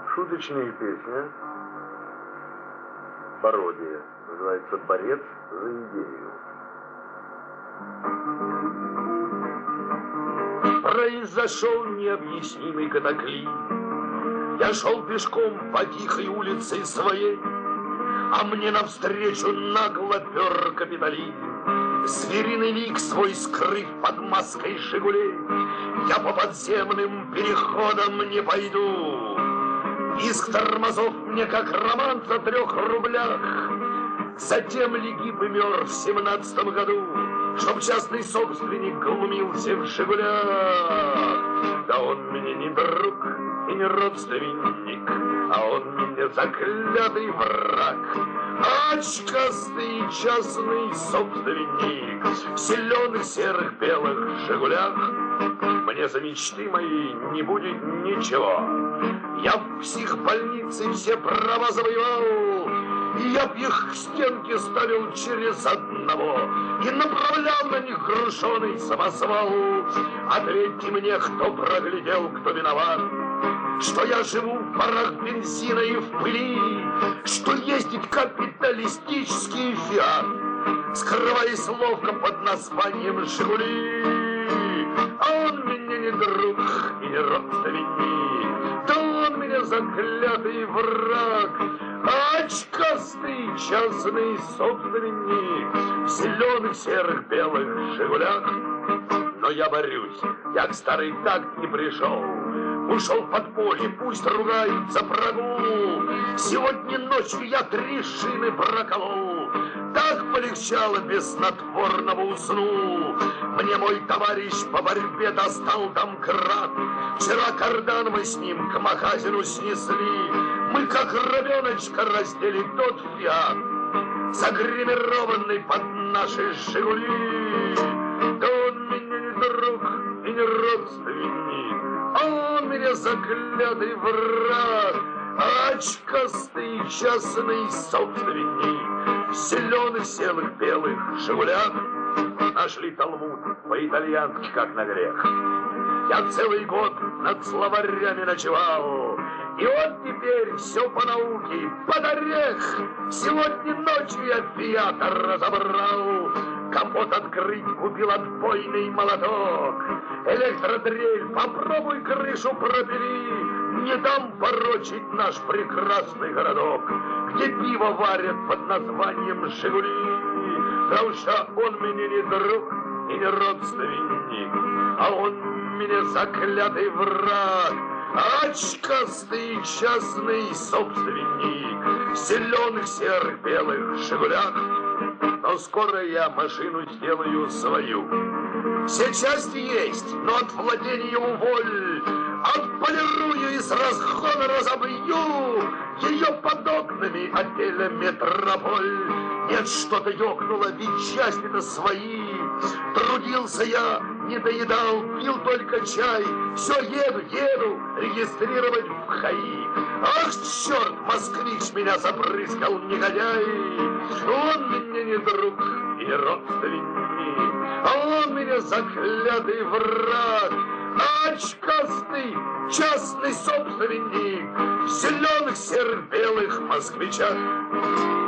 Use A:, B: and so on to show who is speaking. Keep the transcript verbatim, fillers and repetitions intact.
A: Шуточная песня. Пародия. Называется «Борец за идею». Произошел необъяснимый катаклизм. Я шел пешком по тихой улице своей, а мне навстречу нагло пер капитализм. Звериный лик свой скрыв под маской «Жигулей», я по подземным переходам не пойду. Иск тормозов мне как романс о трех рублях. Затем Легип мер в семнадцатом году, чтоб частный собственник глумился в «Жигулях». Да он мне не друг и не родственник, а он мне заклятый враг. Очкастый частный собственник в зеленых, серых, белых «Жигулях». Мне за мечты мои не будет ничего. Я в психбольнице все права завоевал, и я б их к стенке ставил через одного и направлял на них грушеный самосвал. Ответьте мне, кто проглядел, кто виноват, что я живу в парах бензина и в пыли, что ездит капиталистический фиат, скрываясь ловко под названием «Жигули». А он мне не друг и не родственник, да он мне заклятый враг. Очкастый частный собственник в зеленых, серых, белых «Жигулях». Но я борюсь, я к старой такт не пришел. Ушел в подполье, пусть ругают за прогул. Сегодня ночью я три шины проколол. Так полегчало, без снотворного уснул. Мне мой товарищ по борьбе достал домкрат. Вчера кардан мы с ним к магазину снесли. Мы как ребеночка раздели тот фиат, загримированный под наши «Жигули». Да он мне не друг и не родственник, а он меня заклятый враг. Очкастый частный собственник в зеленых, серых, белых «Жигулях». Нашли Талмуд по-итальянски, как на грех. Я целый год над словарями ночевал, и вот теперь все по науке, под орех. Сегодня ночью я фиата разобрал. Капот открыть, купил отбойный молоток. Электродрель, попробуй крышу пропили. Не дам порочить наш прекрасный городок, где пиво варят под названием «Жигули». Потому что он мне не друг и не родственник, а он мне заклятый враг. Очкастый частный собственник в зеленых, серых, белых «Жигулях». Но скоро я машину сделаю свою. Все части есть, но от владения уволь. Отполирую и с разгона разобью ее под окнами отеля «Метрополь». Нет, что-то ёкнуло, ведь части-то свои. Трудился я, не доедал, пил только чай. Все еду, еду регистрировать в ХАИ. Ах, черт, москвич меня забрызгал, негодяй. Он мне не друг и не родственник, а он меня заклятый враг. Очкастый частный собственник в зеленых, серых, белых москвичах.